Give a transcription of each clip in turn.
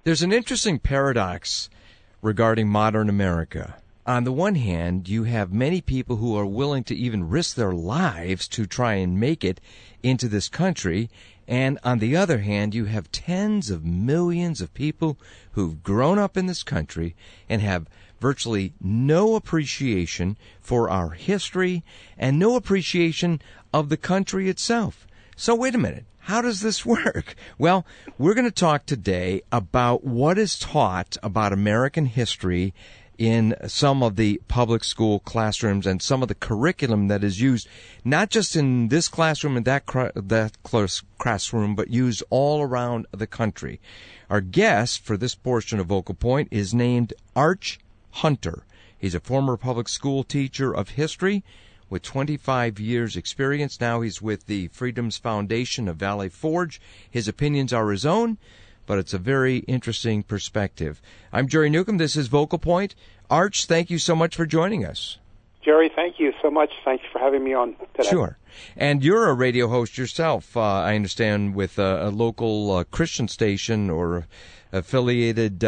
There's an interesting paradox regarding modern America. On the one hand, you have many people who are willing to even risk their lives to try and make it into this country. And on the other hand, you have tens of millions of people who've grown up in this country and have virtually no appreciation for our history and no appreciation of the country itself. So wait a minute. How does this work? Well, we're going to talk today about what is taught about American history in some of the public school classrooms and some of the curriculum that is used, not just in this classroom and that classroom, but used all around the country. Our guest for this portion of Vocal Point is named Arch Hunter. He's a former public school teacher of history with 25 years experience. Now he's with the Freedoms Foundation of Valley Forge. His opinions are his own, but it's a very interesting perspective. I'm Jerry Newcomb. This is Vocal Point. Arch, thank you so much for joining us. Jerry, thank you so much. Thanks for having me on today. Sure. And you're a radio host yourself, I understand, with a local Christian station or affiliated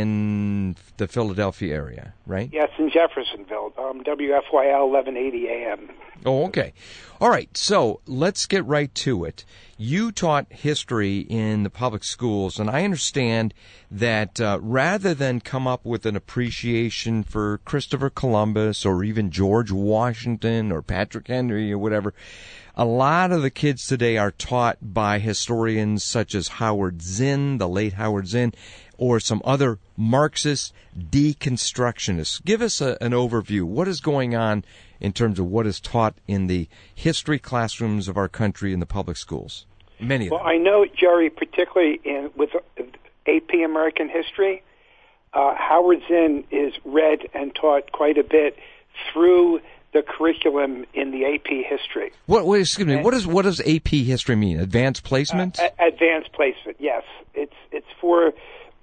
in the Philadelphia area, right? Yes, in Jeffersonville, WFYL 1180 AM. Oh, okay. All right, so let's get right to it. You taught history in the public schools, and I understand that rather than come up with an appreciation for Christopher Columbus or even George Washington or Patrick Henry or whatever, a lot of the kids today are taught by historians such as Howard Zinn, the late Howard Zinn, or some other Marxist deconstructionists. Give us an overview. What is going on in terms of what is taught in the history classrooms of our country in the public schools? Many of them. Well, I know, Jerry, particularly with AP American History, Howard Zinn is read and taught quite a bit through the curriculum in the AP History. Excuse me. What does AP History mean? Advanced placement? Advanced placement. Yes, it's for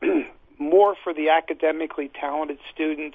more for the academically talented students.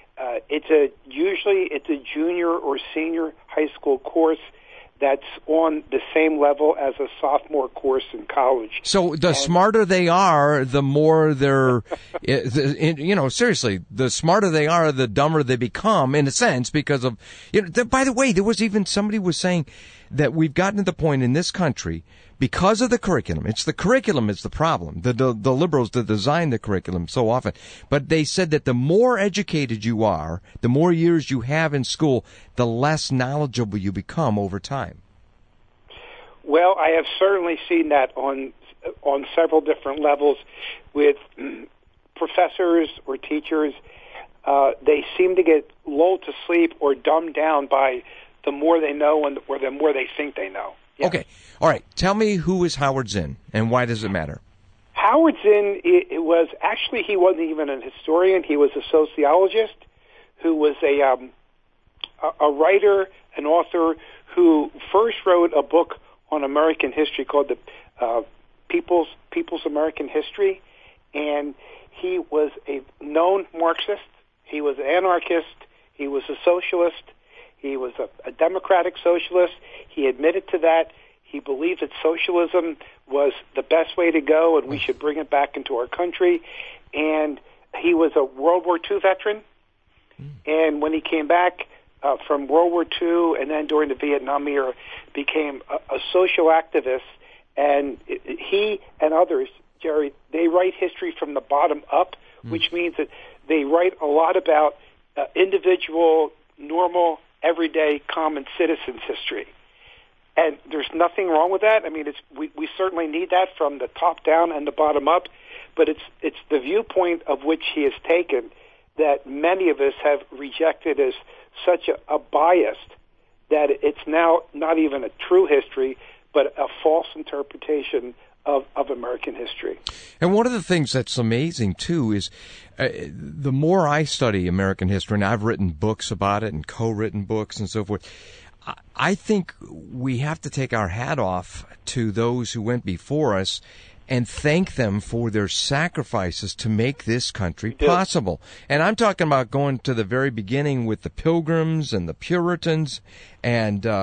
Usually it's a junior or senior high school course that's on the same level as a sophomore course in college. So the smarter they are, the more they're, seriously, the smarter they are, the dumber they become, in a sense, because of, by the way, there was even somebody was saying that we've gotten to the point in this country, because of the curriculum, it's the curriculum is the problem, the liberals that design the curriculum so often, but they said that the more educated you are, the more years you have in school, the less knowledgeable you become over time. Well, I have certainly seen that on several different levels with professors or teachers. They seem to get lulled to sleep or dumbed down by the more they know or the more they think they know. Yes. Okay. All right. Tell me, who is Howard Zinn and why does it matter? Howard Zinn, he wasn't even a historian. He was a sociologist who was a writer, an author who first wrote a book on American history called the People's American History. And he was a known Marxist. He was an anarchist. He was a socialist. He was a democratic socialist. He admitted to that. He believed that socialism was the best way to go and we should bring it back into our country. And he was a World War II veteran. And when he came back from World War II and then during the Vietnam era, became a social activist. And he and others, Jerry, they write history from the bottom up, which means that they write a lot about individual, normal, everyday, common citizens' history. And there's nothing wrong with that. I mean, we certainly need that from the top down and the bottom up, but it's the viewpoint of which he has taken that many of us have rejected as such a bias that it's now not even a true history, but a false interpretation of American history. And one of the things that's amazing, too, is the more I study American history, and I've written books about it and co-written books and so forth, I think we have to take our hat off to those who went before us and thank them for their sacrifices to make this country possible. And I'm talking about going to the very beginning with the Pilgrims and the Puritans and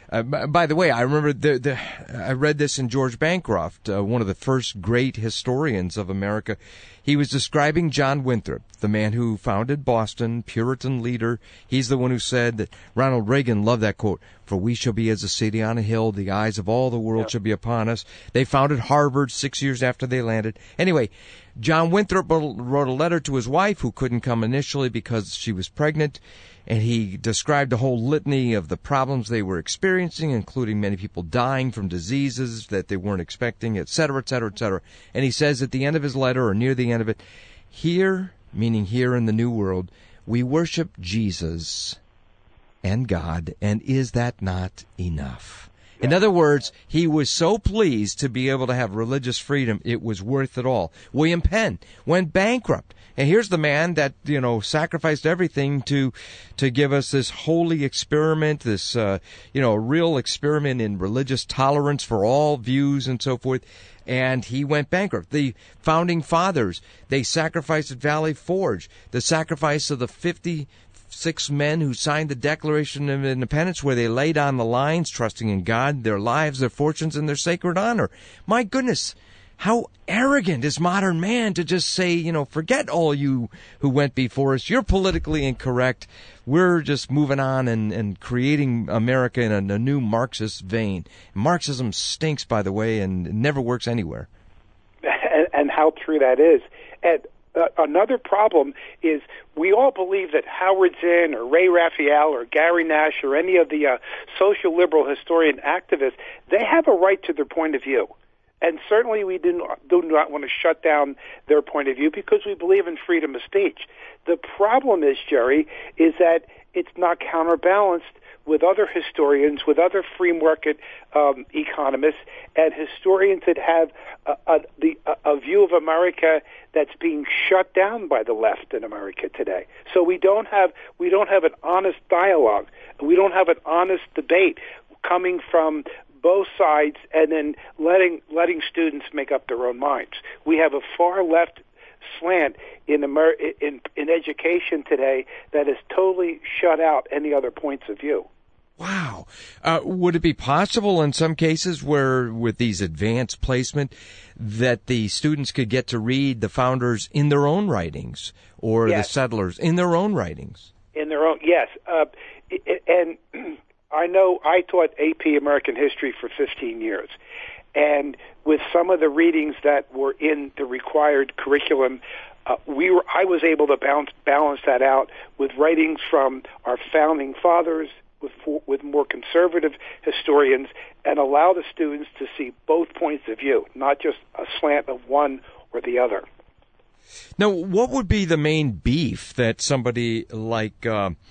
By the way, I remember I read this in George Bancroft, one of the first great historians of America. He was describing John Winthrop, the man who founded Boston, Puritan leader. He's the one who said that Ronald Reagan loved that quote, "For we shall be as a city on a hill, the eyes of all the world shall be upon us." They founded Harvard 6 years after they landed. Anyway, John Winthrop wrote a letter to his wife, who couldn't come initially because she was pregnant, and he described a whole litany of the problems they were experiencing, including many people dying from diseases that they weren't expecting, et cetera, et cetera, et cetera. And he says at the end of his letter, or near the end of it, "Here," meaning here in the New World, "we worship Jesus and God, and is that not enough?" In other words, he was so pleased to be able to have religious freedom, it was worth it all. William Penn went bankrupt. And here's the man that, sacrificed everything to give us this holy experiment, this, real experiment in religious tolerance for all views and so forth. And he went bankrupt. The founding fathers, they sacrificed at Valley Forge. The sacrifice of the 56 men who signed the Declaration of Independence, where they laid on the lines, trusting in God, their lives, their fortunes, and their sacred honor. My goodness, how arrogant is modern man to just say, forget all you who went before us. You're politically incorrect. We're just moving on and creating America in a new Marxist vein. Marxism stinks, by the way, and it never works anywhere. And how true that is. And another problem is we all believe that Howard Zinn or Ray Raphael or Gary Nash or any of the social liberal historian activists, they have a right to their point of view. And certainly we do not want to shut down their point of view because we believe in freedom of speech. The problem is, Jerry, is that it's not counterbalanced with other historians, with other free market economists, and historians that have a view of America that's being shut down by the left in America today. So we don't have an honest dialogue. We don't have an honest debate coming from both sides, and then letting students make up their own minds. We have a far left slant in education today that has totally shut out any other points of view. Wow. Would it be possible in some cases where, with these advanced placement, that the students could get to read the founders in their own writings, or Yes. the settlers in their own writings? In their own, yes. And I know I taught AP American History for 15 years, and with some of the readings that were in the required curriculum, I was able to balance that out with writings from our founding fathers, with more conservative historians, and allow the students to see both points of view, not just a slant of one or the other. Now, what would be the main beef that somebody like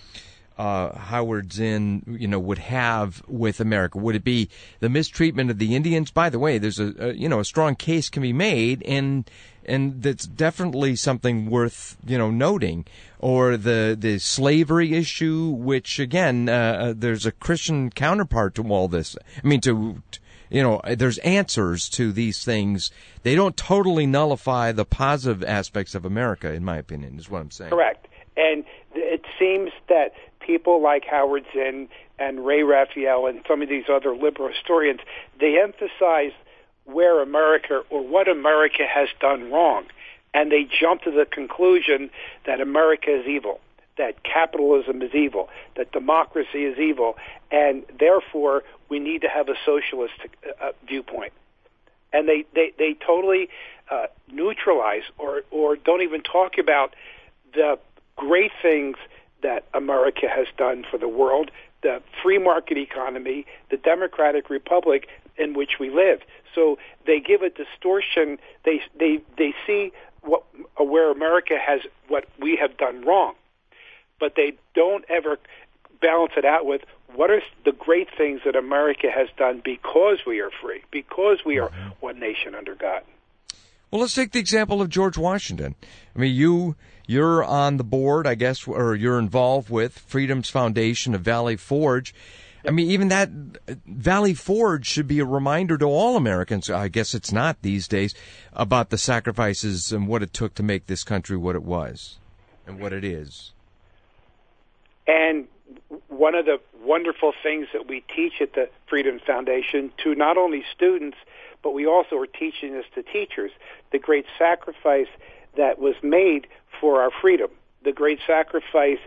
Howard Zinn, would have with America? Would it be the mistreatment of the Indians? By the way, there's a strong case can be made, and that's definitely something worth, noting. Or the slavery issue, which again, there's a Christian counterpart to all this. I mean, there's answers to these things. They don't totally nullify the positive aspects of America, in my opinion, is what I'm saying. Correct. And it seems that people like Howard Zinn and Ray Raphael and some of these other liberal historians, they emphasize where America or what America has done wrong. And they jump to the conclusion that America is evil, that capitalism is evil, that democracy is evil, and therefore we need to have a socialist viewpoint. And they totally neutralize or don't even talk about the great things that America has done for the world, the free market economy, the democratic republic in which we live. So they give a distortion. They see where America has what we have done wrong, but they don't ever balance it out with what are the great things that America has done because we are free, because we are one nation under God. Well, let's take the example of George Washington. I mean, you're on the board, I guess, or you're involved with Freedom's Foundation of Valley Forge. I mean, even that Valley Forge should be a reminder to all Americans, I guess it's not these days, about the sacrifices and what it took to make this country what it was and what it is. And one of the wonderful things that we teach at the Freedom Foundation to not only students, but we also are teaching this to teachers, the great sacrifice that was made for our freedom, the great sacrifice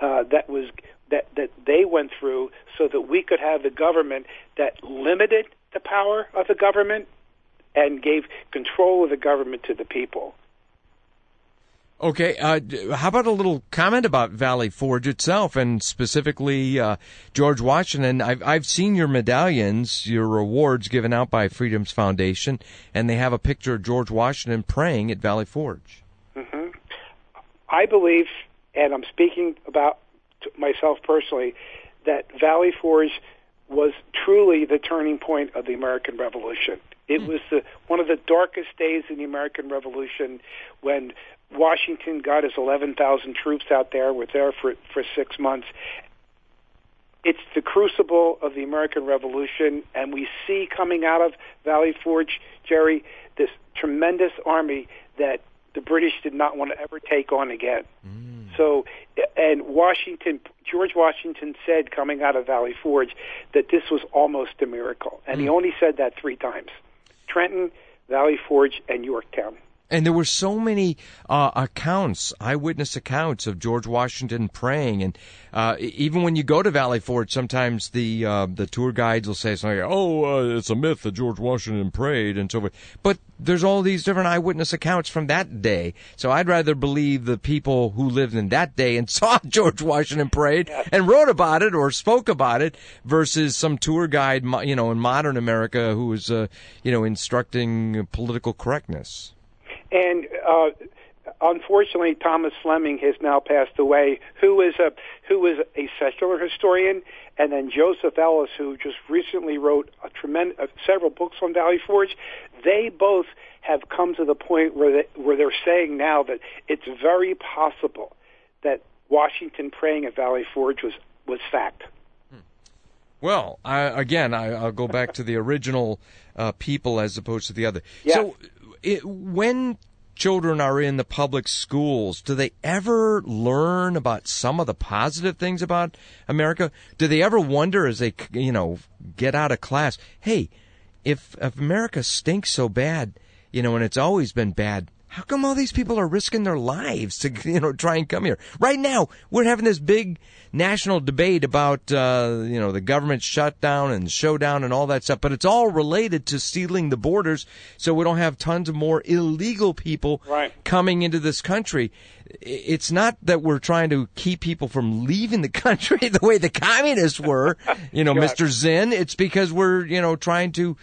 that they went through so that we could have the government that limited the power of the government and gave control of the government to the people. Okay, how about a little comment about Valley Forge itself, and specifically George Washington? I've seen your medallions, your awards given out by Freedom's Foundation, and they have a picture of George Washington praying at Valley Forge. Mm-hmm. I believe, and I'm speaking about myself personally, that Valley Forge was truly the turning point of the American Revolution. It was one of the darkest days in the American Revolution when Washington got his 11,000 troops out there, were there for 6 months. It's the crucible of the American Revolution, and we see coming out of Valley Forge, Jerry, this tremendous army that the British did not want to ever take on again. So, and George Washington said coming out of Valley Forge that this was almost a miracle. And he only said that 3 times. Trenton, Valley Forge, and Yorktown. And there were so many eyewitness accounts of George Washington praying. And even when you go to Valley Forge, sometimes the tour guides will say something, it's a myth that George Washington prayed and so forth. But there's all these different eyewitness accounts from that day. So I'd rather believe the people who lived in that day and saw George Washington prayed and wrote about it or spoke about it versus some tour guide, in modern America who was, instructing political correctness. And unfortunately, Thomas Fleming has now passed away, who was a secular historian, and then Joseph Ellis, who just recently wrote several books on Valley Forge. They both have come to the point where they're saying now that it's very possible that Washington praying at Valley Forge was fact. Well, I'll go back to the original people as opposed to the other. Yeah. So, when children are in the public schools, do they ever learn about some of the positive things about America? Do they ever wonder as they, get out of class, hey, if America stinks so bad, and it's always been bad, how come all these people are risking their lives to, try and come here? Right now, we're having this big national debate about, the government shutdown and showdown and all that stuff, but it's all related to sealing the borders so we don't have tons of more illegal people coming into this country. It's not that we're trying to keep people from leaving the country the way the communists were, Mr. Zinn. It's because we're, trying to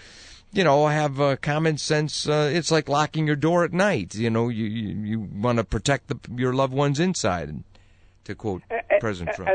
have common sense. It's like locking your door at night. You want to protect your loved ones inside, to quote President Trump. And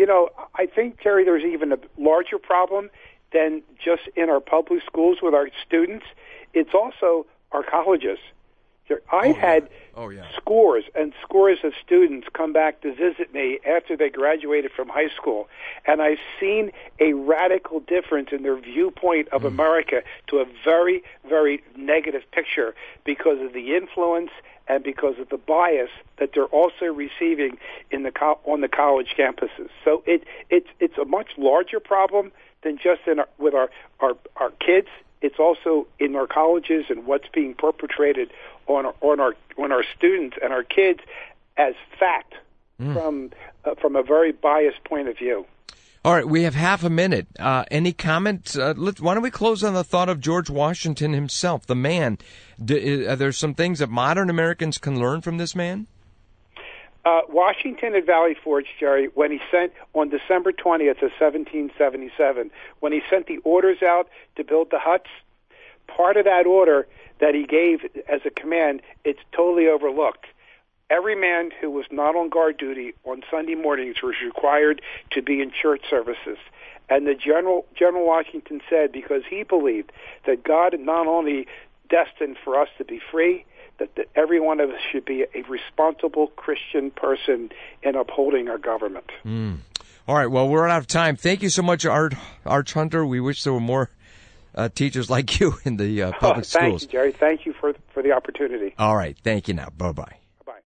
I think, Terry, there's even a larger problem than just in our public schools with our students. It's also our colleges. I've had scores and scores of students come back to visit me after they graduated from high school, and I've seen a radical difference in their viewpoint of America to a very, very negative picture because of the influence and because of the bias that they're also receiving on the college campuses. So it's a much larger problem than just with our kids. It's also in our colleges and what's being perpetrated on our students and our kids as fact from a very biased point of view. All right, we have half a minute. Any comment? Why don't we close on the thought of George Washington himself, the man? Are there some things that modern Americans can learn from this man? Washington at Valley Forge, Jerry, when he sent on December 20th of 1777, when he sent the orders out to build the huts, part of that order that he gave as a command, it's totally overlooked. Every man who was not on guard duty on Sunday mornings was required to be in church services. And the General Washington said, because he believed that God had not only destined for us to be free, that every one of us should be a responsible Christian person in upholding our government. All right, well, we're out of time. Thank you so much, Arch Hunter. We wish there were more teachers like you in the public schools. Thank you, Jerry. Thank you for the opportunity. All right, thank you now. Bye-bye.